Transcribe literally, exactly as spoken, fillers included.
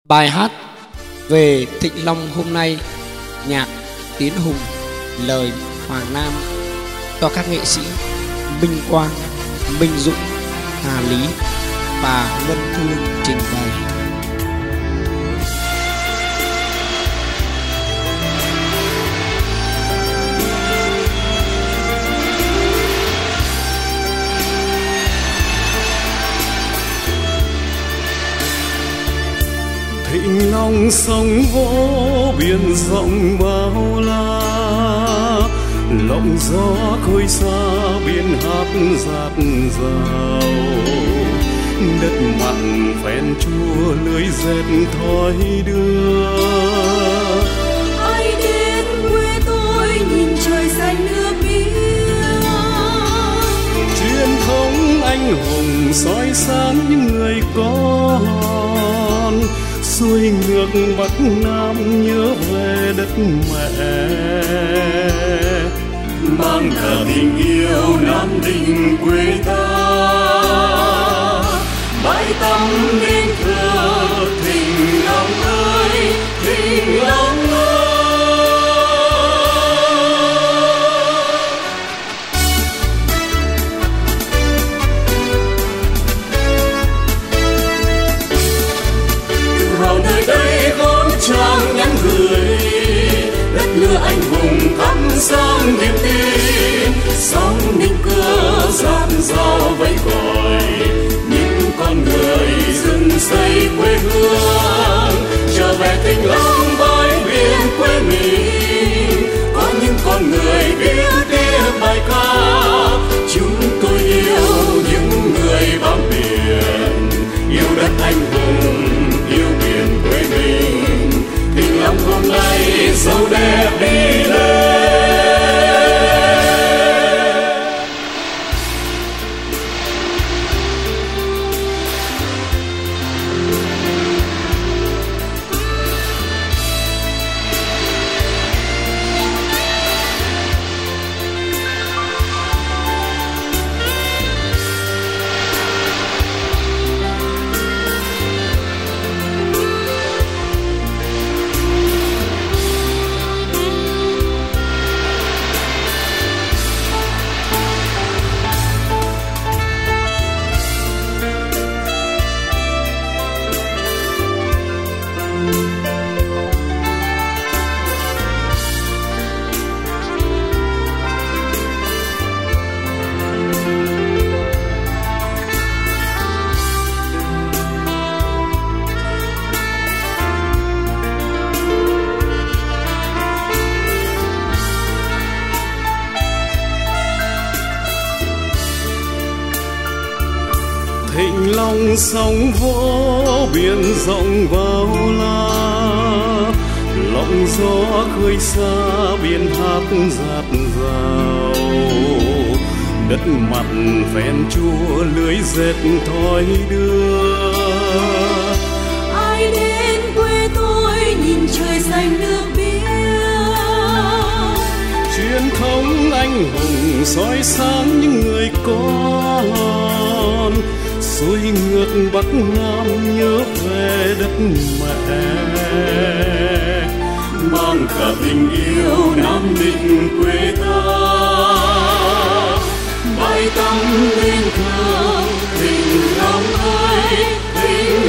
Bài hát về Thịnh Long hôm nay, nhạc Tiến Hùng, lời Hoàng Nam, do các nghệ sĩ Minh Quang, Minh Dũng, Hà Lý và Ngân Thương trình bày. Thịnh Long sông vỗ biển rộng bao la, lộng gió khơi xa biển hát dạt dào. Đất mặn phèn chua lưới dệt thoi đưa. Ai đến quê tôi nhìn trời xanh nước biếc, Truyền thống anh hùng soi sáng những người con. Xuôi ngược Bắc Nam nhớ về đất mẹ, mang cả tình yêu Nam Định quê ta. Bãi tắm nên thơ Thịnh Long ơi, Thịnh Long ơi. Tự hào nơi đây gót trang nhắn gửi, đất lửa anh hùng thắp sáng niềm tin. Sóng ninh cơ dạt dào vẫy gọi những con người dựng xây quê hương, trở về Thịnh Long bãi biển quê mình. Có những con người biết tiếng bài ca, chúng tôi yêu những người bám biển, yêu đất anh hùng, yêu biển quê mình. Thịnh Long hôm nay giàu đẹp đi lên. Thịnh Long sông vỗ biển rộng bao la, lộng gió khơi xa biển hát dạt dào. Đất mặn phèn chua lưới dệt thoi đưa. ai đến quê tôi nhìn trời xanh nước biếc, Truyền thống anh hùng soi sáng những người con. Xuôi ngược Bắc Nam nhớ về đất mẹ, mang cả tình yêu Nam Định quê ta. Bãi tắm nên thơ Thịnh Long ơi, Thịnh